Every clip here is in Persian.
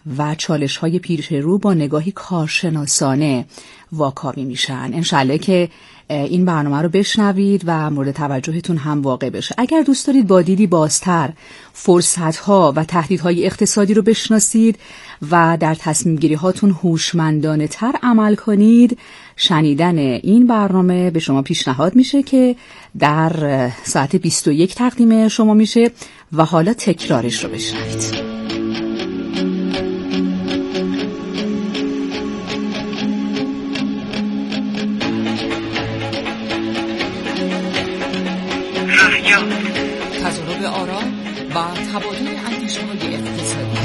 و چالش‌های پیش رو با نگاهی کارشناسانه واکاوی میشن. انشالله که این برنامه رو بشنوید و مورد توجهتون هم واقع بشه. اگر دوست دارید با دیدی بازتر فرصت‌ها و تهدیدهای اقتصادی رو بشناسید و در تصمیم گیری هاتون هوشمندانه تر عمل کنید، شنیدن این برنامه به شما پیشنهاد میشه که در ساعت 21 تقدیم شما میشه و حالا تکرارش رو بشنوید. تضارب آرا و تبادل اندیشه‌های اقتصادی.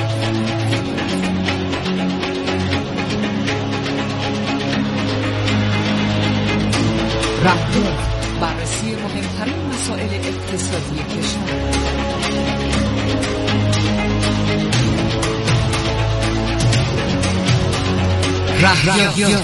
رهبر بررسی مهمترین مسائل اقتصادی کشور. رهبر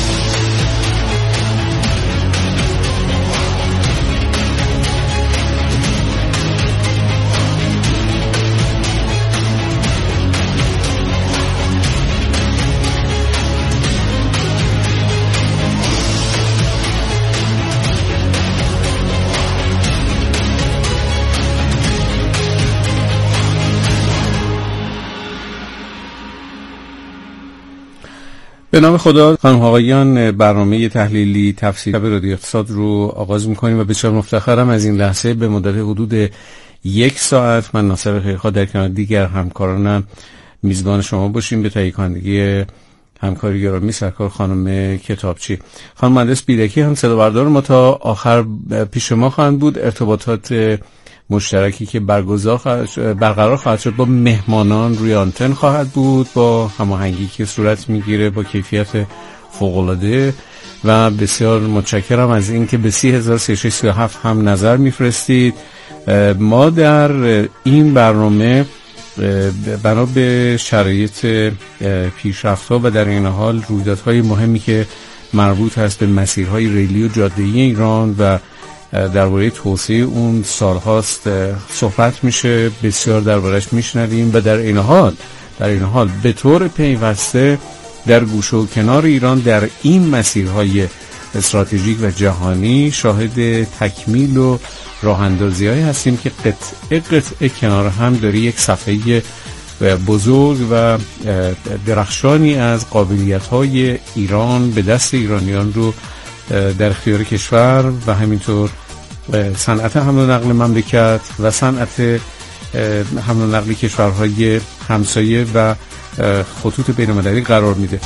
به نام خدا. خانم آقایان، برنامه تحلیلی تفسیری رادیو اقتصاد رو آغاز می‌کنیم و بسیار مفتخرم از این لحظه به مدت حدود 1 ساعت من ناصر خیرخواه در کنار دیگر همکارانم میزبان شما باشیم به تهیه کنندگی همکاری گرامی سرکار خانم کتابچی. خانم مهندس بیرکی هم صدا بردار ما تا آخر پیش ما خواهند بود. ارتباطات مشترکی که برقرار خواهد شد با مهمانان روی آنتن خواهد بود، با هماهنگی که صورت میگیره با کیفیت فوق‌العاده و بسیار متشکرم از این که به 30,337 هم نظر میفرستید. ما در این برنامه بنا به شرایط پیشرفت‌ها و در این حال رویدادهای مهمی که مربوط هست به مسیرهای ریلی و جاده‌ای ایران و درباره توسعه اون سالهاست صحبت میشه، بسیار دربارش میشنویم و در این حال به طور پیوسته در گوشه و کنار ایران در این مسیرهای استراتژیک و جهانی شاهد تکمیل و راه اندازی‌هایی هستیم که قطعه کنار هم داره یک صفحه بزرگ و درخشانی از قابلیت‌های ایران به دست ایرانیان رو در اختیار کشور و همینطور صنعت حمل و نقل مملکت و صنعت حمل و نقل کشورهای همسایه و خطوط بین‌المللی قرار میده.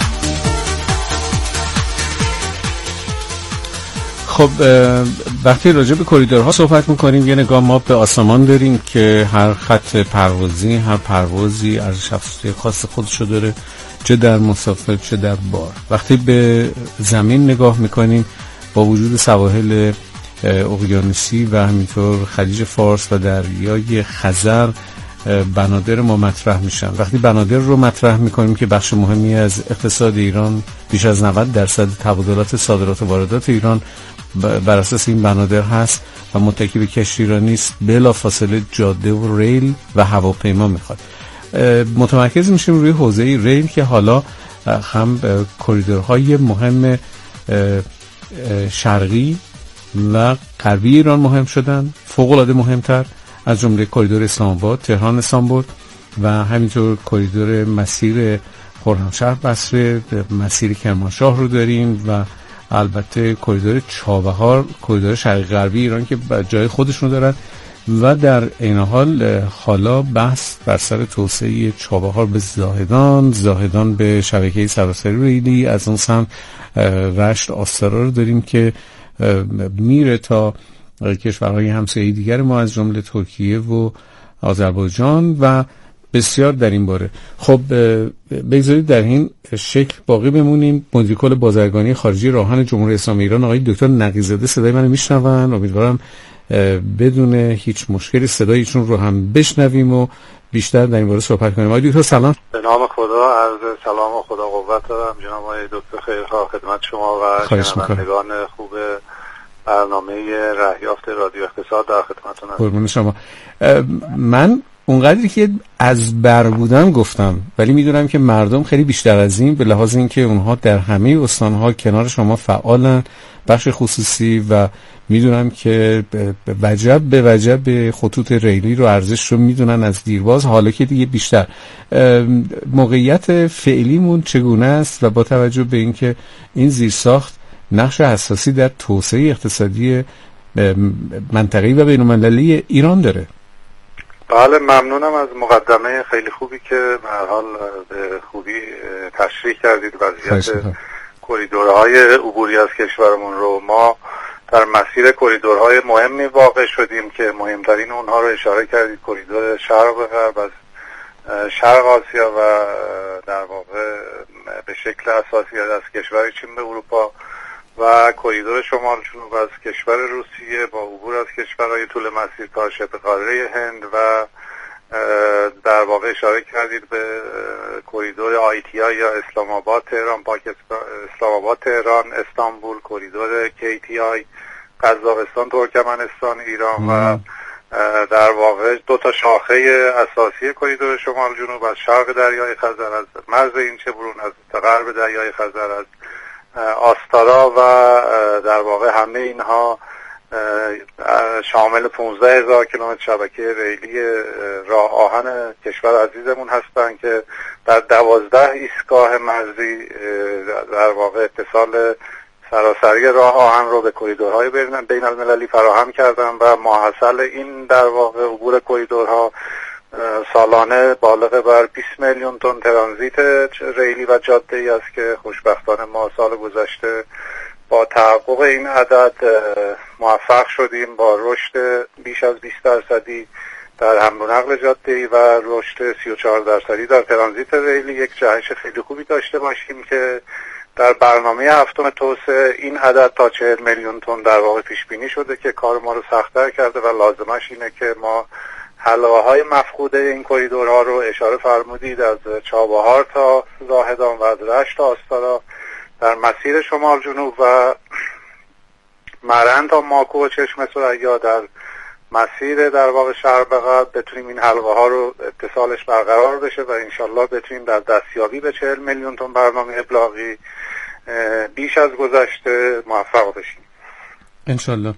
خب وقتی راجع به کریدورها صحبت میکنیم یه نگاه ما به آسمان داریم که هر خط پروازی، هر پروازی ارزش افزوده خاص خودشو داره، چه در مسافر چه در بار. وقتی به زمین نگاه میکنیم با وجود سواحل اقیانوسی و همینطور خلیج فارس و دریای خزر بنادر ما مطرح میشن. وقتی بنادر رو مطرح میکنیم که بخش مهمی از اقتصاد ایران، بیش از 90% تبادلات صادرات و واردات ایران بر اساس این بنادر هست و متکی به کشتیرانی است، بلافاصله جاده و ریل و هواپیما میخواد. متمرکز میشیم روی حوزه ریل که حالا هم کریدورهای مهم شرقی و غربی ایران مهم شدن، فوق العاده مهمتر، از جمله کریدور اسلام آباد، تهران، استانبول و همینطور کریدور مسیر خرمشهر بصره، مسیر کرمانشاه رو داریم و البته کریدور چابهار، کریدور شرقی غربی ایران که جای خودشون دارن و در این حال حالا بحث بر سر توسعه چابهار به زاهدان به شبکه سراسری ریلی، از اون سمت رشت آستارا رو داریم که میره تا کشورهای همسایه دیگر ما از جمله ترکیه و آذربایجان و بسیار در این باره. خب بگذارید در این شکل باقی بمونیم. مدیر کل بازرگانی خارجی راهن جمهوری اسلامی ایران آقای دکتر نقی‌زاده صدای منو میشنون. امیدوارم بدون هیچ مشکلی صدایشون رو هم بشنویم و بیشتر در این باره صحبت کنیم. آقای دکتر سلام. به نام خدا، عرض سلام و خدا قوت دارم جناب آقای دکتر خیرخواه خدمت شما و شنوندگان خوب برنامه رهیافت رادیو اقتصاد در خدمتتون هستم. قربون شما. من اونقدری که از بر بودم گفتم، ولی میدونم که مردم خیلی بیشتر از این، به لحاظ اینکه اونها در همه استانها کنار شما فعالن، بخش خصوصی، و میدونم که وجب خطوط ریلی رو ارزش رو میدونن از دیرباز، حالا که دیگه بیشتر. موقعیت فعلیمون چگونه است و با توجه به اینکه این زیرساخت نقش حساسی در توسعه اقتصادی منطقه‌ای و بین‌المللی ایران داره؟ بله، ممنونم از مقدمه خیلی خوبی که به هر حال به خوبی تشریح کردید وضعیت کریدورهای عبوری از کشورمون رو. ما در مسیر کریدورهای مهمی واقع شدیم که مهمترین اونها رو اشاره کردید، کریدور شرق و غرب از شرق آسیا و در واقع به شکل اساسی از کشور چین به اروپا و کریدور شمال جنوب از کشور روسیه با عبور از کشورهای طول مسیر تا شبه قاره هند، و در واقع اشاره کردید به کریدور آیتیا یا اسلام آباد تهران، اسلام آباد تهران استانبول، کریدور KTI قزاقستان ترکمنستان ایران و در واقع دو تا شاخه اساسی کریدور شمال جنوب از شرق دریای خزر، از مرز اینچهبرون، از غرب دریای خزر، از آستارا، و در واقع همه اینها شامل 15,000 کیلومتر شبکه ریلی راه آهن کشور عزیزمون هستند که در 12 ایستگاه مرزی در واقع اتصال سراسری راه آهن رو به کریدورهای بین المللی فراهم کردن و ماحصل این در واقع عبور کریدورها سالانه بالغ بر 20 میلیون تن ترانزیت ریلی و جاده‌ای است که خوشبختانه ما سال گذشته با تحقق این عدد موفق شدیم با رشد بیش از 20% در حمل و نقل جاده‌ای و رشد 34% در ترانزیت ریلی یک جهش خیلی خوبی داشته باشیم که در برنامه هفتم توسعه این عدد تا 40 میلیون تن در واقع پیش بینی شده که کار ما رو سخت‌تر کرده و لازمش اینه که ما حلقه‌های مفقوده این کریدورها رو اشاره فرمودید از چابهار تا زاهدان و از رشت تا آستارا در مسیر شمال جنوب و مرند تا ماکو و چشمه ثریا در مسیر در واقع شرق به غرب بتونیم این حلقه ها رو اتصالش برقرار بشه و انشالله بتونیم در دستیابی به 40 میلیون تن برنامه ابلاغی بیش از گذشته موفق بشیم انشالله.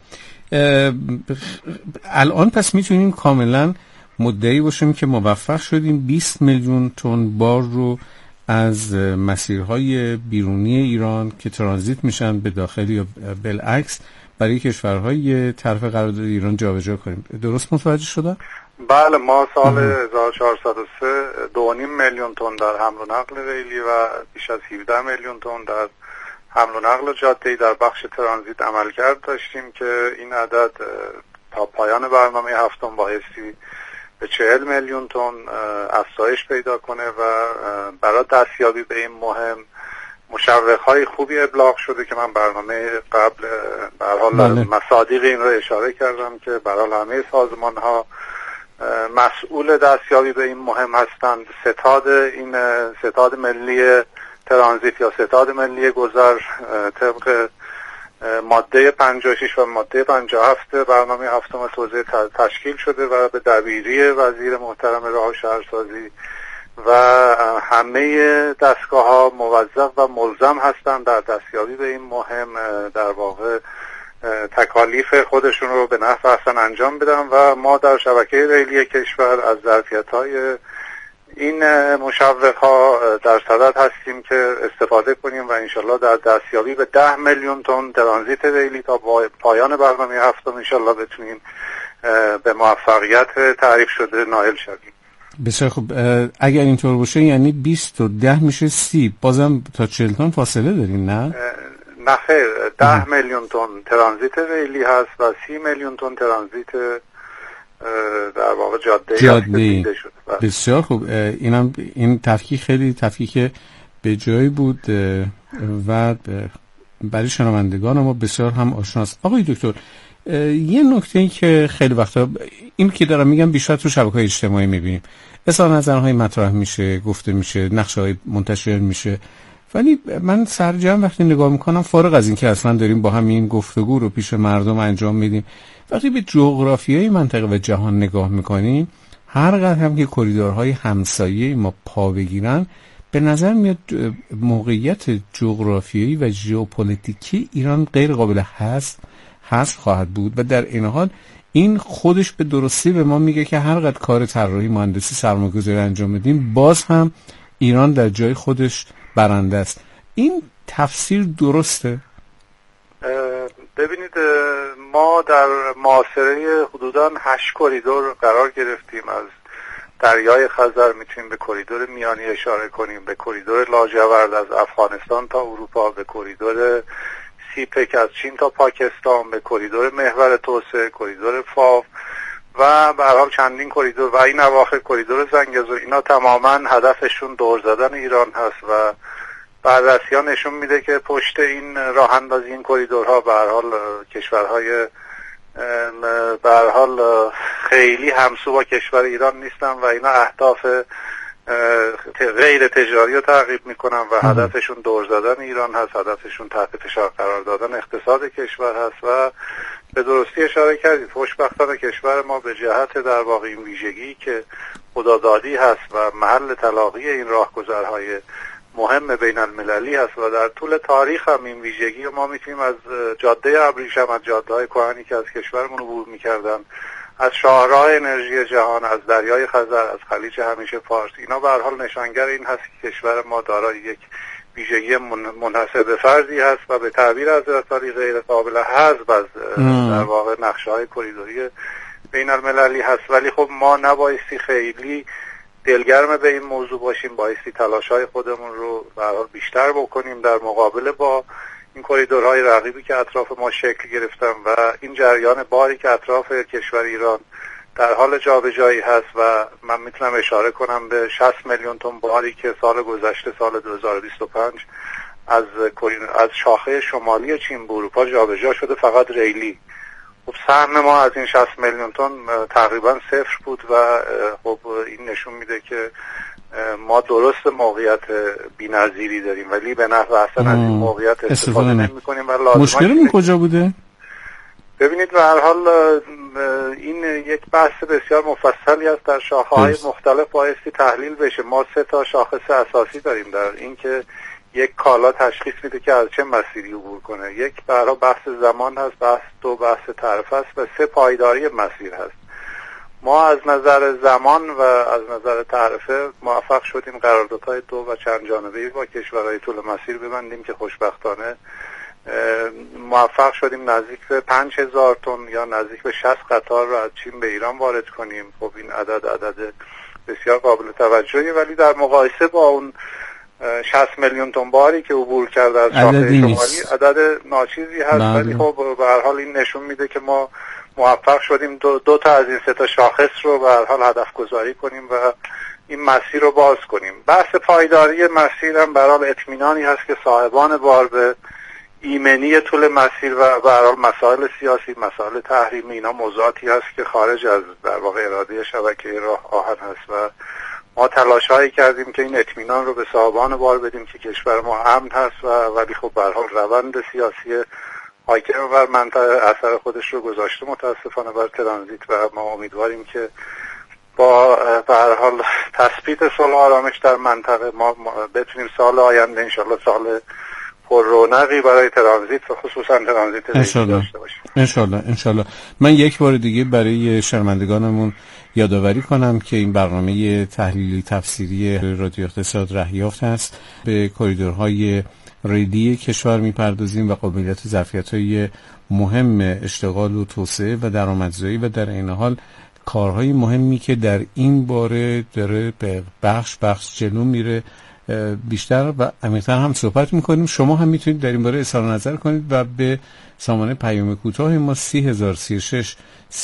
الان پس میتونیم کاملا مدعی باشیم که موفق شدیم 20 میلیون تن بار رو از مسیرهای بیرونی ایران که ترانزیت میشن به داخل یا بالعکس برای کشورهای طرف قرارداد ایران جابجا کنیم. درست متوجه شدم؟ بله، ما سال 1403 2.5 میلیون تن در حمل و نقل ریلی و بیش از 17 میلیون تن در حمل و نقل جاده‌ای در بخش ترانزیت عملکرد داشتیم که این عدد تا پایان برنامه هفتم بایستی به 40 میلیون تن افزایش پیدا کنه و برای دستیابی به این مهم مشوق‌های خوبی ابلاغ شده که من برنامه قبل به هر حال مصادیق این رو اشاره کردم که برای همه سازمان‌ها مسئول دستیابی به این مهم هستند. ستاد ملی ترانزیت یا ستاد ملی گذر طبق ماده 56 و ماده 57 برنامه هفتم توسعه تشکیل شده و به دبیری وزیر محترم راه و شهرسازی و همه دستگاه‌ها موظف و ملزم هستند در دستیابی به این مهم در واقع تکالیف خودشون رو به نحو احسن انجام بدن و ما در شبکه ریلی کشور از ظرفیت‌های این مشوق‌ها در صدد هستیم که استفاده کنیم و انشالله در دستیابی به 10 میلیون تن ترانزیت ریلی تا پایان برنامه هفتم انشالله بتونیم به موفقیت تعریف شده نائل شویم. بسیار خوب. اگر اینطور باشه یعنی 20 و 10 میشه 30، بازم تا 40 تن فاصله داریم نه؟ نه خیر، 10 میلیون تن ترانزیت ریلی هست و 30 میلیون تن ترانزیت در واقع جاده‌ای شد. بسیار خوب. این تفکیک خیلی تفکیک به جایی بود و برای شنوندگان ما بسیار هم آشناست. آقای دکتر، یه نکته‌ای که خیلی وقتا این که دارم میگم بیشتر تو شبکه‌های اجتماعی میبینیم، اظهار نظرهای مطرح میشه، گفته میشه، نقشه‌های منتشر میشه، ولی من سرجم وقتی نگاه میکنم فارغ از این که اصلا داریم با همین گفتگو رو پیش مردم انجام میدیم، وقتی به جغرافیای منطقه و جهان نگاه میکنیم هر قدر هم که کریدورهای همسایه ما پا بگیرن، به نظر میاد موقعیت جغرافیایی و ژئوپلیتیکی ایران غیر قابل حذف خواهد بود و در این حال این خودش به درستی به ما میگه که هر قدر کار طراحی مهندسی سرمایه‌گذاری انجام بدیم، باز هم ایران در جای خودش برنده است. این تفسیر درسته؟ ببینید، ما در محاصره حدوداً 8 کریدور قرار گرفتیم. از دریای خزر میتونیم به کریدور میانی اشاره کنیم، به کریدور لاجورد از افغانستان تا اروپا، به کریدور سیپک از چین تا پاکستان، به کریدور محور توسعه، کریدور فاو و به هر حال چندین کریدور و این اواخر کریدور زنگزور. اینا تماما هدفشون دور زدن ایران هست و بررسی ها نشون میده که پشت این راه اندازی این کریدورها به هر حال کشورهای به هر حال خیلی همسو با کشور ایران نیستن و اینا اهداف غیر تجاری رو تعقیب میکنن و هدفشون دور زدن ایران هست، هدفشون تحت فشار قرار دادن اقتصاد کشور هست و به درستی اشاره کردید. خوشبختانه کشور ما به جهت در واقع این ویژگی که خدادادی هست و محل تلاقی این راهگذرهای مهم بین المللی هست و در طول تاریخ هم این ویژگی ما میتونیم از جاده ابریشم، از جاده‌های کهنی که از کشورمون عبور میکردن، از شاهراه انرژی جهان، از دریای خزر، از خلیج همیشه فارس، اینا به هر حال نشانگر این هست که کشور ما دارای یک ویژگی منحصر به فردی هست و به تعبیر حضرت علی غیر قابل حذف از در واقع نقشه‌های کریدوری بین المللی هست. ولی خب ما نبایستی خیلی دلگرم به این موضوع باشیم، بایستی تلاش‌های خودمون رو به هر حال بیشتر بکنیم در مقابله با این کریدورهای رقیبی که اطراف ما شکل گرفتن و این جریان باری که اطراف کشور ایران در حال جابجایی هست و من میتونم اشاره کنم به 60 میلیون تن باری که سال گذشته سال 2025 از شاخه شمالی چین به اروپا جابجا شده، فقط ریلی. خب سهم ما از این 60 میلیون تن تقریبا صفر بود و خب این نشون میده که ما درست موقعیت بی‌نظیری داریم ولی به نحو احسن از این موقعیت استفاده نمی‌کنیم و لازمه. مشکلمون کجا بوده؟ ببینید به هر حال این یک بحث بسیار مفصلی است، در شاخه‌های مختلف بایستی تحلیل بشه. ما 3 تا شاخص اساسی داریم در این که یک کالا تشخیص میده که از چه مسیری عبور کنه. یک برای بحث زمان هست، بحث تعرفه است و 3 پایداری مسیر هست. ما از نظر زمان و از نظر تعرفه موفق شدیم قراردادهای 2 و چند جانبه‌ای با کشورهای طول مسیر ببندیم که خوشبختانه موفق شدیم نزدیک به 5000 تن یا نزدیک به 60 قطار رو از چین به ایران وارد کنیم. خب این عدد بسیار قابل توجهی، ولی در مقایسه با اون 60 میلیون تن باری که عبور کرده از شاخه شمالی عدد ناچیزی هست. ولی خب به هر حال این نشون میده که ما موفق شدیم دو تا از این 3 تا شاخص رو به هر حال هدف گذاری کنیم و این مسیر رو باز کنیم. بحث پایداری مسیر هم به هر حال اطمینانی هست که صاحبان بار به ایمنی طول مسیر و به هر حال مسائل سیاسی، مسائل تحریمی، اینا موضوعاتی هست که خارج از در واقع اراده شبکه راه آهن هست و ما تلاش‌هایی کردیم که این اطمینان رو به صاحبان بار بدیم که کشور ما امن هست ولی خب به هر حال روند سیاسی حاکم بر منطقه اثر خودش رو گذاشته متاسفانه بر ترانزیت و ما امیدواریم که با به هر حال تثبیت صلح و آرامش در منطقه ما بتونیم سال آینده انشالله سال پر رونقی برای ترانزیت و خصوصا ترانزیت ریلی داشته باشیم. انشالله. من یک بار دیگه برای شنوندگانمون یادآوری کنم که این برنامه تحلیلی تفسیری رادیو اقتصاد رهیافت است. به کریدورهای ریلی کشور میپردازیم و قابلیت و ظرفیت‌های مهم اشتغال و توسعه و درآمدزایی و در این حال کارهای مهمی که در این باره داره به بخش جلو میره بیشتر و عمیق‌تر هم صحبت میکنیم. شما هم میتونید در این باره اظهار نظر کنید و به سامانه پیام کوتاه ما 3036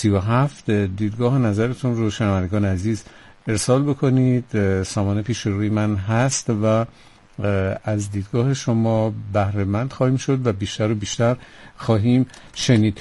37 دیدگاه نظرتون رو شنوندگان عزیز ارسال بکنید. سامانه پیش روی من هست و از دیدگاه شما بهره مند خواهیم شد و بیشتر و بیشتر خواهیم شنید.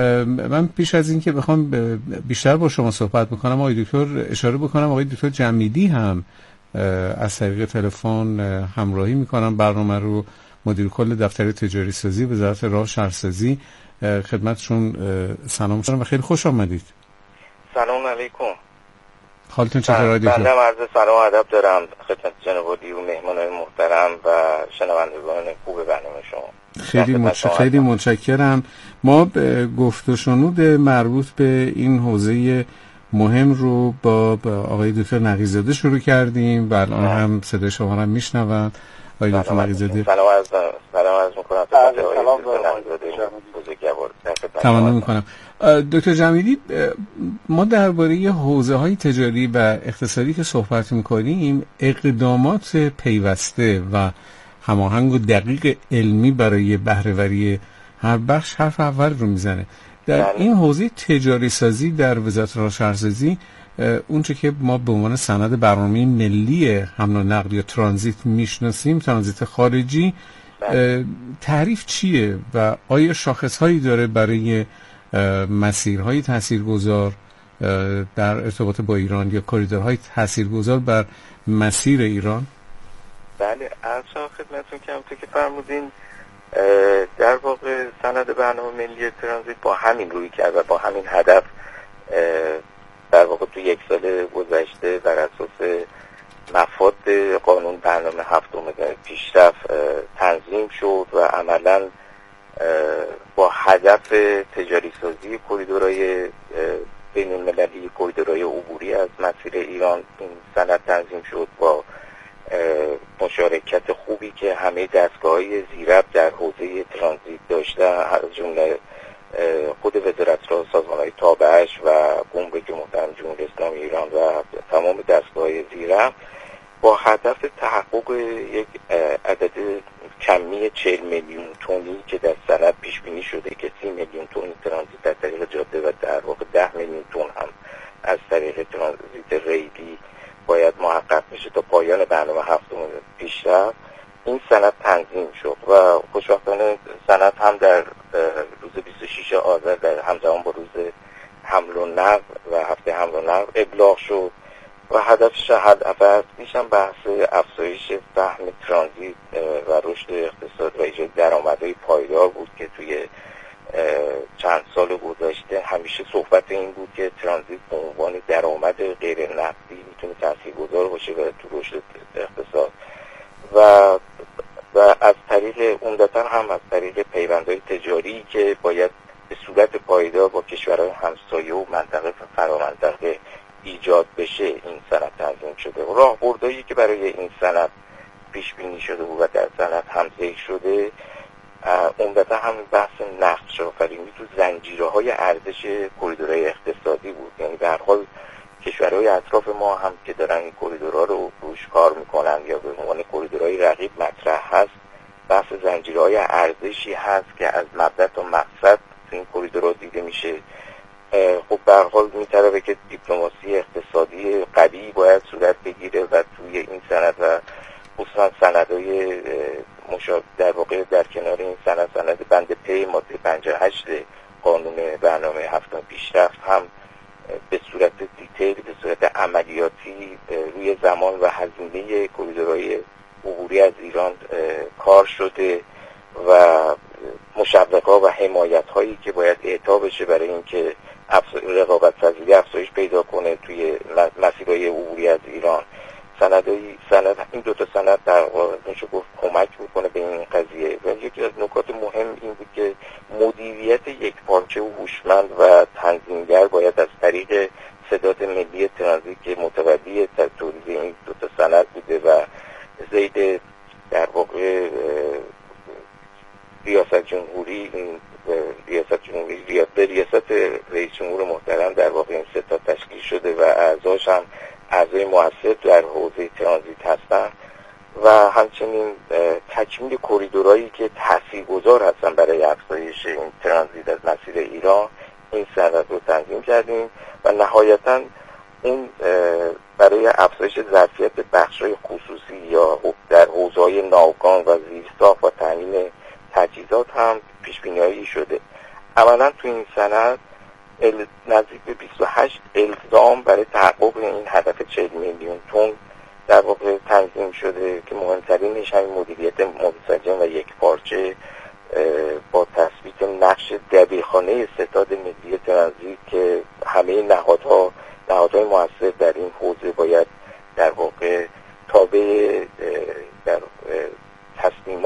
من پیش از این که بخوام بیشتر با شما صحبت بکنم آقای دکتر اشاره بکنم آقای دکتر جمیدی هم از طریق تلفن همراهی میکنم برنامه رو، مدیر کل دفتر تجاری سازی وزارت راه شهرسازی. خدمتشون سلام شدم و خیلی خوش آمدید. سلام علیکم. حالتون چطور آقای دکتر؟ بنده عرض سلام و ادب دارم خدمت جناب عالی و مهمانان محترم و شنوندگان خوب برنامه شما. خیلی متشکرم. ما گفت و شنود مربوط به این حوزه مهم رو با آقای دکتر نقی‌زاده شروع کردیم و الان هم صدای شما رو میشنون. آقای دکتر نقی‌زاده سلام عرض میکنم. تمام میکنم. دکتر جمیلی، ما درباره حوزه‌های تجاری و اقتصادی که صحبت میکنیم، اقدامات پیوسته و هماهنگ و دقیق علمی برای بهره‌وری هر بخش حرف اول رو میزنه. در این حوزه تجاری سازی در وزارت راه شهرسازی، اونچه که ما به عنوان سند برنامه ملی حمل و نقل یا ترانزیت میشناسیم، ترانزیت خارجی، تعریف چیه و آیا شاخصهایی داره برای مسیرهای تاثیرگذار در ارتباط با ایران یا کاریدورهای تاثیرگذار بر مسیر ایران؟ بله، عرض خدمتتون که همونطور که فرمودین در واقع سند برنامه ملی ترانزیت با همین روی کرد و با همین هدف در واقع تو یک سال گذشته بر اساس مفاد قانون برنامه هفتم پیشرفت تنظیم شد و عملاً با هدف تجاری سازی کریدورهای بین المللی، کریدورهای عبوری از مسیر ایران این سند تنظیم شد با مشارکت خوبی که همه دستگاه‌های زیربط در حوزه ترانزیت داشتن، از جمله خود وزارت راه، سازمان‌های تابعش و گمرک محترم جمهوری اسلامی ایران و تمام دستگاه‌های زیربط با هدف تحقق یک عدد کمی 40 میلیون تنی که در سند پیش بینی شده که 30 میلیون تن ترانزیت در طریق جاده و در واقع 10 میلیون تن هم از طریق ترانزیت ریلی باید محقق بشه تا پایان برنامه هفتم پیشرفت، این سند تنظیم شد و خوشبختانه سند هم در روز 26 آذر در همزمان با روز حمل و نقل و هفته حمل و نقل ابلاغ شد و هدفش اصلیش هم بحث افزایش سهم ترانزیت و رشد اقتصاد و ایجاد درآمدهای پایدار بود که توی چند سال گذشته همیشه صحبت این بود که ترانزیت به عنوان درآمد غیر نقدی میتونه تاثیرگذار باشه تو رشد اقتصاد و از طریق عمدتاً هم از طریق پیوندهای تجاری که باید به صورت پایدار با کشورهای همسایه و منطقه فرامنطقه ایجاد بشه این سند تنظیم شده و راهبردهایی که برای این سند پیش بینی شده بود و در سند هم ذکر شده عمدتاً هم بحث نقش آفرینی تو زنجیره‌های ارزش کریدورهای اقتصادی بود. یعنی به هر حال کشورهای اطراف ما هم که دارن این کریدورها رو روش کار میکنن یا به عنوان کریدورهای رقیب مطرح هست، بحث زنجیرهای ارزشی هست که از مبدا تا مقصد این کریدورها دیده میشه. خب به هر حال میطلبه که دیپلماسی اقتصادی قوی باید صورت بگیره و توی این سند و خصوصا سندهای در واقع در کنار این سند بند پی ماده 58 قانون برنامه هفتم پیشرفت هم به صورت دیتیل، به صورت عملیاتی روی زمان و هزینه کریدورهای عبوری از ایران کار شده و مشوق‌ها و حمایت‌هایی که باید اعطا بشه برای اینکه رقابت پذیری افزایش پیدا کنه توی مسیرهای عبوری از ایران. این دو تا سند در واقع میشه گفت کمک میکنه به این قضیه و یکی از نکات مهم این بود که مدیریت یک پارچه و هوشمند و تنظیمگر باید از طریق سداد ملی ترانزیت که متولی تولید این دو تا سند بوده و زید در واقع ریاست جمهوری ریاست رئیس جمهور محترم در واقع این سه تا تشکیل شده و اعضاش هم اعضای مؤثر در حوزه ترانزیت هستن و همچنین تکمیل کریدورهایی که تاثیرگذار هستن برای افزایش این ترانزیت از مسیر ایران، این سند رو تنظیم کردیم و نهایتاً این برای افزایش ظرفیت بخش‌های خصوصی یا در حوزه‌های ناوگان و زیرساخت و تامین تجهیزات هم پیش‌بینی‌هایی شده. عملاً تو این سند نزدیک به 28 الزام برای تحقق این هدف 40 میلیون تن در واقع تنظیم شده که مهمترینش همین مدیریت منسجم و یک پارچه با تثبیت نقش دبیرخانه ستاد ملی ترانزیت که همه نهادهای مؤثر در این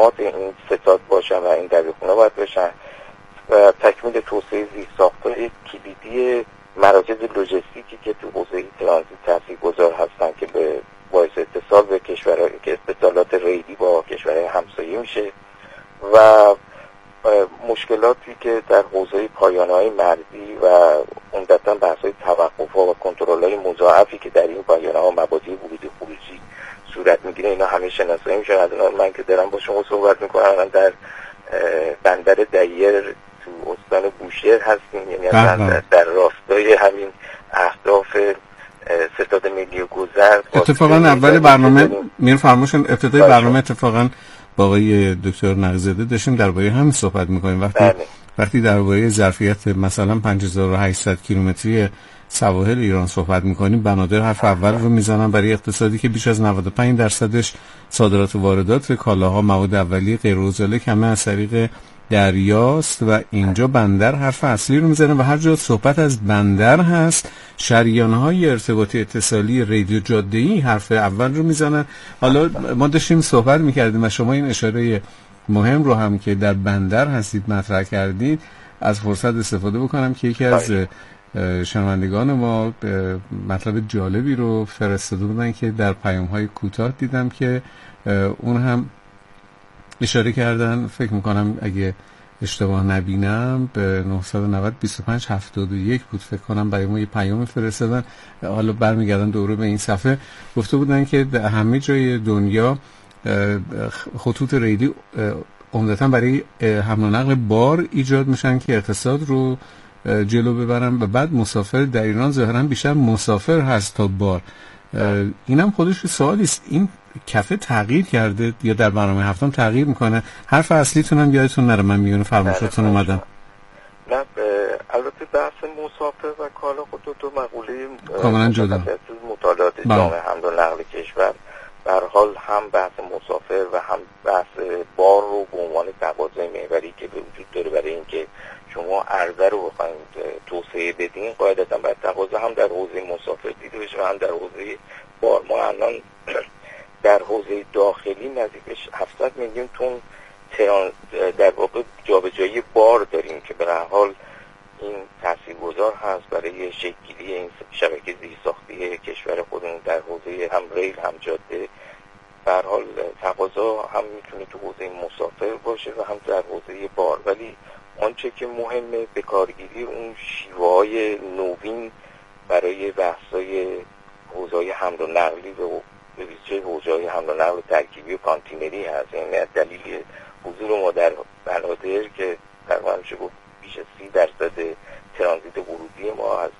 خدمات این ستاد باشن و این دبیرخونه باید باشن و تکمیل توسعه زیرساخت‌های کلیدی مراکز لوجستیکی که تو حوزه ترانزیت تاثیرگذار هستن که به باعث اتصال به کشورهای که اتصالات ریلی با کشورهای همسایه میشه و مشکلاتی که در حوزه پایانه‌های مرزی و عمدتاً بحث‌های توقف‌ها و کنترل‌های مضاعفی که در این پایانه‌ها مبادی ورودی خروجی صورت میگیره اینا همه شناسایی میشه. الان من که دارم با شما صحبت میکنم الان در بندر دیر تو استان بوشهر هستیم، یعنی در راستای همین اهداف ستاد ملی گذر. اتفاقا اول برنامه میرفرمایشن ابتدای برنامه اتفاقا با آقای دکتر نقی‌زاده داشتیم درباره همین صحبت میکنیم. وقتی درباره ظرفیت مثلا 5800 کیلومتری سواحل ایران صحبت میکنیم، بنادر حرف اول رو میزنن برای اقتصادی که بیش از 95% صادرات و واردات کالاها، مواد اولیه، غیر عضله همه از طریق دریاست و اینجا بندر حرف اصلی رو میزنه و هر جا صحبت از بندر هست شریان‌های ارتباطی اتصالی رادیو جاده‌ای حرف اول رو میزنن. حالا ما داشتیم صحبت میکردیم و شما این اشاره مهم رو هم که در بندر هستید مطرح کردید، از فرصت استفاده بکنم که یکی از شنوندگان ما مطلب جالبی رو فرستاده بودن که در پیام‌های کوتاه دیدم که اون هم اشاره کردن، فکر میکنم اگه اشتباه نبینم به 990 25 71 بود فکر کنم، برای ما یه پیام فرستادن. حالا برمیگردن دوره به این صفحه، گفته بودن که در همه جای دنیا خطوط ریلی عمدتاً برای حمل و نقل بار ایجاد میشن که اقتصاد رو جلو ببرن و بعد مسافر در ایران ظاهراً بیشتر مسافر هست تا بار. اینم خودش سوالی است، این کفه تغییر کرده یا در برنامه هفتم تغییر میکنه؟ حرف اصلیتون هم یادتون نره، من میونه فرمایشاتون اومدم. نه البته بحث مسافر و کالا خود دو مقوله کاملا جدا. مطالعات جامعه حمل و نقل کشور به هر حال هم بحث مسافر و هم بحث بار رو به عنوان تقاضای محوری که به وجود داره برای اینکه شما عرضه رو بخواید توسعه بدین، قاعدتا باید تقاضا هم در حوزه مسافر دیده بشه و هم در حوزه بار. ما الان در حوزه داخلی نزدیک 700 میلیون تن در واقع جابجایی بار داریم که به هر حال این تاثیرگذار هست برای شکل‌گیری این شبکه زیرساختی کشور خودمون در حوزه هم ریل هم جاده. به هر حال تقاضا هم میتونه تو حوزه مسافر باشه و هم در حوزه بار، ولی آنچه که مهمه به کارگیری اون شیوه‌های نوین برای بحث‌های حوزه‌های حمل و نقلی و به ویژه حوزه‌های حمل و نقل ترکیبی و کانتینری هست. یعنی دلیل حضور ما در بنادر که تقریباً میشه گفت بیش از 30% ترانزیت ورودی ما از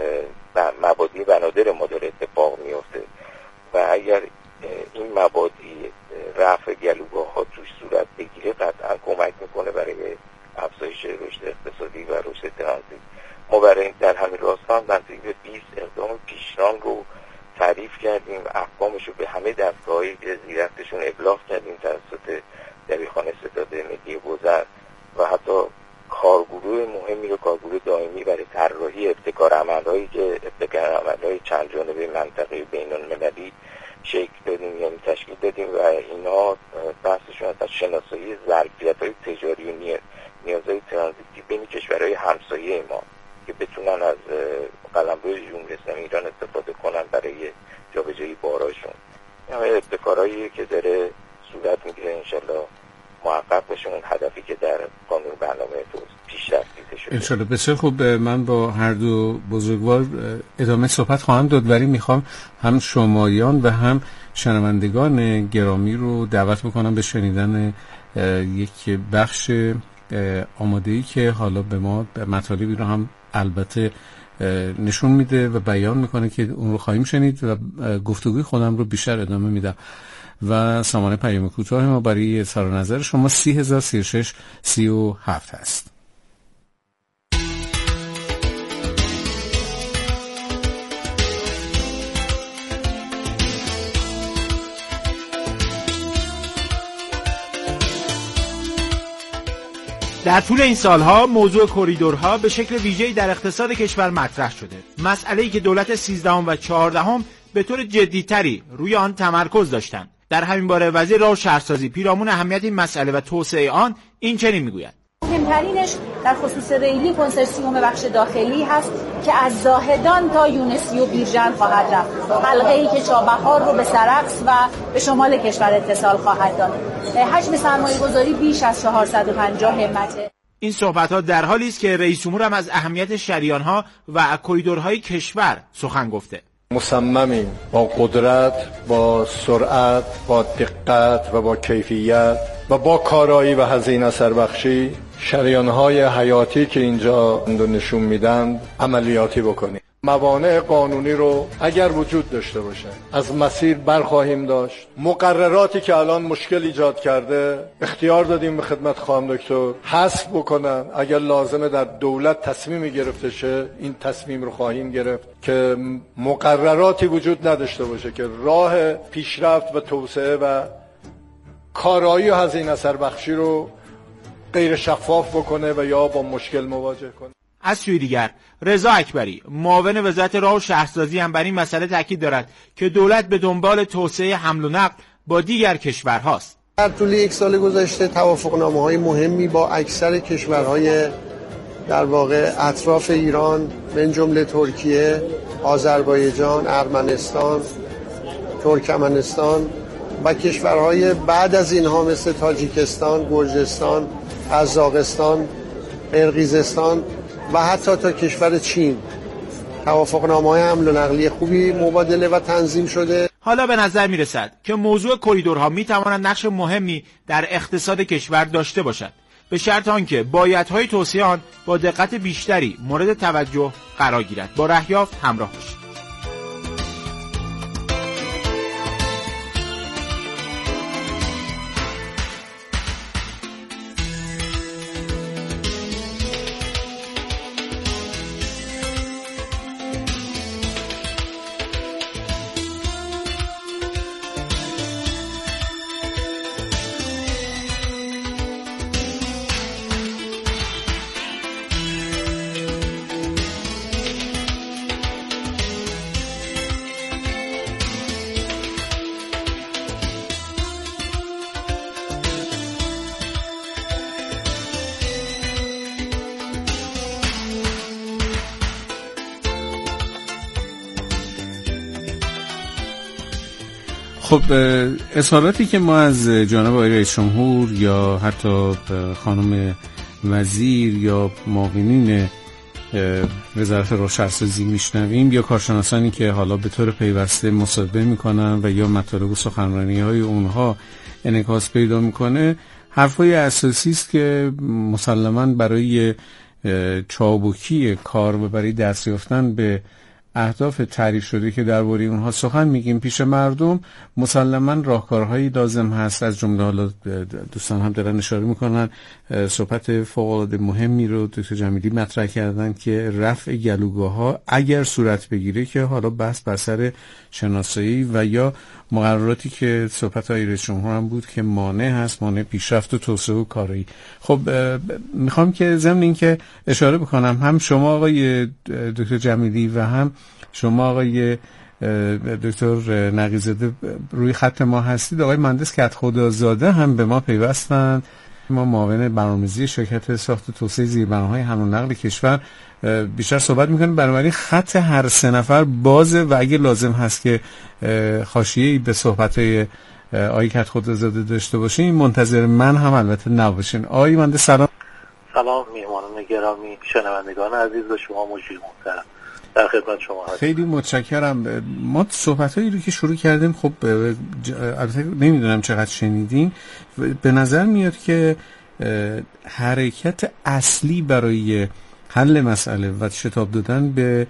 مبادی بنادر ما داره اتفاق میفته و اگر این مبادی رفع گلوگاه‌ها توش صورت بگیره قطعاً کمک میکنه برای افزایش رشد اقتصادی و رشد ترانزیت. ما برای در همین راستا هم نزدیک به 20 اقدام پیشران رو تعریف کردیم و احکامش رو به همه دستگاه‌های زیررفتشون ابلاغ کردیم توسط دبیرخانه ستاد ملی گذر و حتی کارگروه مهمی رو، کارگروه دائمی برای طراحی ابتکار عمل‌هایی که ابتکار عمل‌های چند جانبه منطقه‌ای بین‌المللی شکل دادیم، یعنی تشکیل دادیم و اینا بحثشون از شناسایی ظرفیت‌های تجاری و نیازهای ترانزیتی بین کشورهای همسایه ما که بتونن از قلمرو جمهوری اسلامی ایران استفاده کنن برای جابجایی باراشون. همه ابتکارهایی که داره صورت میگیره انشالله محقق بشه اون هدفی که در قانون برنامه پیشرفت دیده شده. انشالله. بسیار خوب، من با هر دو بزرگوار ادامه صحبت خواهم داد، ولی میخوام هم شمایان و هم شنوندگان گرامی رو دعوت بکنم به شنیدن یک بخش آماده‌ای که حالا به ما مطالبی رو هم البته نشون میده و بیان میکنه که اون رو خواهیم شنید و گفتگوی خودم رو بیشتر ادامه میدم و سامانه پیام کوتاه ما برای اظهار نظر شما 3036 37 هست. در طول این سالها موضوع کریدورها به شکل ویژه‌ای در اقتصاد کشور مطرح شده. مسئله‌ای که دولت 13 و 14 به طور جدی‌تری روی آن تمرکز داشتند. در همین باره وزیر راه و شهرسازی پیرامون اهمیت این مسئله و توسعه آن این چنین میگوید: مهمترینش در خصوص ریلی کنسرسیوم بخش داخلی هست که از زاهدان تا یونسی و بیرجند خواهد رفت، حلقه‌ای که چابهار رو به سرخس و به شمال کشور اتصال خواهد داد. حجم سرمایه‌گذاری بیش از 450 همته. این صحبت‌ها در حالی است که رئیس جمهور هم از اهمیت شریان‌ها و کریدورهای کشور سخن گفته. مصممیم با قدرت، با سرعت، با دقت و با کیفیت و با کارایی و هزینه سربخشی شریان‌های حیاتی که اینجا نشون میدن عملیاتی بکنیم. موانع قانونی رو اگر وجود داشته باشه از مسیر برخواهیم داشت. مقرراتی که الان مشکل ایجاد کرده اختیار دادیم به خدمت خانم دکتر حذف بکنن. اگر لازمه در دولت تصمیمی گرفته شه این تصمیم رو خواهیم گرفت که مقرراتی وجود نداشته باشه که راه پیشرفت و توسعه و کارایی و هزینه سربخشی رو غیر شفاف بکنه و یا با مشکل مواجه کنه. از سوی دیگر رضا اکبری معاون وزارت راه و شهرسازی هم بر این مسئله تاکید دارد که دولت به دنبال توسعه حمل و نقل با دیگر کشورهاست. در طول یک سال گذشته توافقنامه‌های مهمی با اکثر کشورهای در واقع اطراف ایران من جمله ترکیه، آذربایجان، ارمنستان، ترکمنستان و کشورهای بعد از اینها مثل تاجیکستان، گرجستان، قزاقستان، قرقیزستان و حتی تا کشور چین توافقنامه‌های حمل و نقلی خوبی مبادله و تنظیم شده. حالا به نظر میرسد که موضوع کریدورها میتواند نقش مهمی در اقتصاد کشور داشته باشد، به شرط آنکه بایدهای توسعه آن با دقت بیشتری مورد توجه قرار گیرد. با رهیافت همراه باشید. خب اظهاراتی که ما از جانب آقای رئیس جمهور یا حتی خانم وزیر یا معاونین وزارت راه و شهرسازی میشنویم یا کارشناسانی که حالا به طور پیوسته مصاحبه میکنن و یا مطالب و سخنرانی‌های اونها انعکاس پیدا میکنه، حرفای اساسی است که مسلماً برای چابکی کار و برای دست یافتن به اهداف تعریف شده که درباره اونها سخن میگیم پیش مردم مسلماً راهکارهایی لازم هست. از جمله حالا دوستان هم دارن اشاره میکنن صحبت فوق‌العاده مهمی رو دکتر جمیلی مطرح کردن که رفع گلوگاه‌ها اگر صورت بگیره که حالا بحث بر سر شناسایی و یا مقرراتی که صحبت های رئیس جمهور هم بود که مانع هست، مانع پیشرفت و توسعه و کارایی. خب میخوام که ضمن این که اشاره بکنم هم شما آقای دکتر جمیلی و هم شما آقای دکتر نقی‌زاده روی خط ما هستید. آقای مهندس کدخدازاده هم به ما پیوستند. ما معاون برنامه‌ریزی شرکت ساخت و توسعه زیربناهای حمل و نقل کشور بیشتر صحبت می‌کنیم. بنابراین خط هر سه نفر بازه و اگه لازم هست که حاشیه‌ای به صحبت‌های آقای کدخدازاده داشته باشین منتظر من هم البته نباشین. آقای مهندس سلام. سلام میهمانان گرامی، شنوندگان عزیز و شما مجری محترم، در خدمت شما هستم. خیلی متشکرم. ما صحبتایی رو که شروع کردیم خب البته نمیدونم چقدر شنیدین، به نظر میاد که حرکت اصلی برای حل مسئله و شتاب دادن به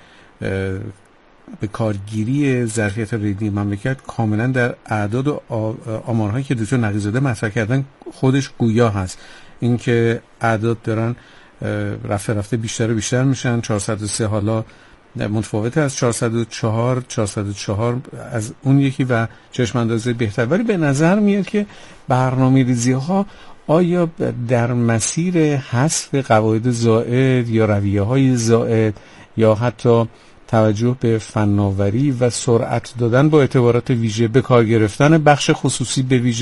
کارگیری ظرفیت ریلی مملکت کاملا در اعداد و آمارهایی که دکتر نقی‌زاده مطرح کردن خودش گویا هست. اینکه اعداد دارن رفته بیشتر و بیشتر میشن. 403 حالا متفاوته از 404 از اون یکی و چشم اندازه بهتر. ولی به نظر میاد که برنامه‌ریزی ها آیا در مسیر حذف قواعد زائد یا رویه های زائد یا حتی توجه به فناوری و سرعت دادن با اعتبارات ویژه، به کار گرفتن بخش خصوصی به ویژه